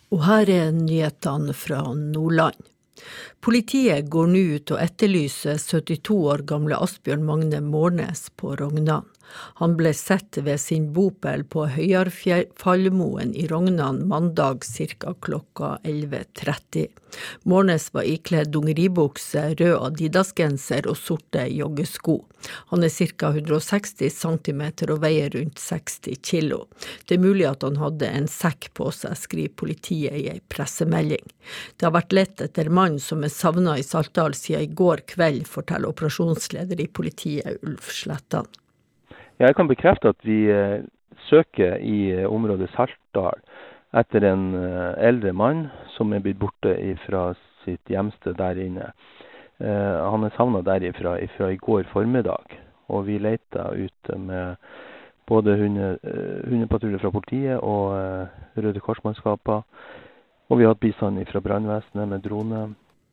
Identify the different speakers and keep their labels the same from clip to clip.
Speaker 1: Og her nyhetene fra Nordland. Politiet går nå ut og etterlyser 72 år gamle Asbjørn Magne Mårnes på Rognan. Han ble sett ved sin bopel på Høyarfallmoen i Rognan mandag ca. klokka 11:30. Mårnes var ikledd dungeribukse, rød adidasgenser og sorte joggesko. Han ca. 160 cm og veier rundt 60 kilo. Det mulig at han hadde en sekk på seg, skriver politiet i en pressemelding. Det har vært lett etter mann som savnet i Saltdal siden i går kveld, forteller operasjonsleder i politiet Ulf Slettan.
Speaker 2: Jeg kan bekrefte at vi søker i området Saltdal etter en eldre mann som blitt borte fra sitt hjemsted der inne. Han savnet derifra i går formiddag, og vi leter ut med både hundepatruljer fra politiet og Røde Korsmannskaper, og vi har hatt bistand fra brannvesenet med drone.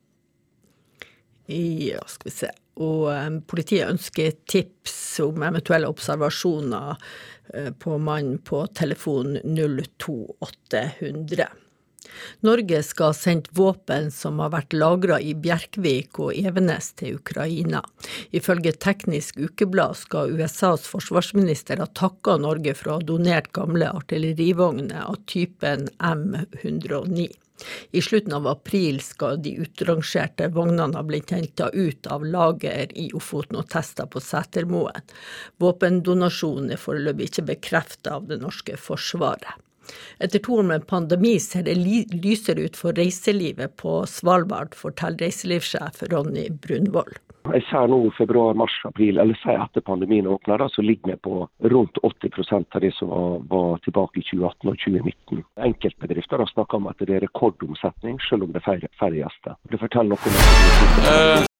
Speaker 1: Ja, skal vi se. Og politiet ønsker tips om eventuelle observasjoner på mannen på telefon 02800. Norge skal ha sendt våpen som har vært lagret i Bjerkvik og Evenes til Ukraina. Ifølge Teknisk Ukeblad skal USAs forsvarsminister ha takket Norge for å ha donert gamle artillerivogner av typen M109. I slutten av april skal de utrangerte vognene ha blitt hentet ut av lager i Ofoten og testet på Sætermoen. Våpendonasjonen foreløpig ikke bekreftet av det norske forsvaret. Etter 2 år med pandemi ser det lyser ut for reiselivet på Svalbard, forteller reiselivssjef Ronny Brunvoll.
Speaker 3: Jeg ser nå februar, mars, april, eller sier etter pandemien åpner, så ligger vi på rundt 80% av det som var tilbake i 2018 og 2019. Enkeltbedrifter har snakket om at det er rekordomsetning, selv om det er færre gjester. Det forteller noe om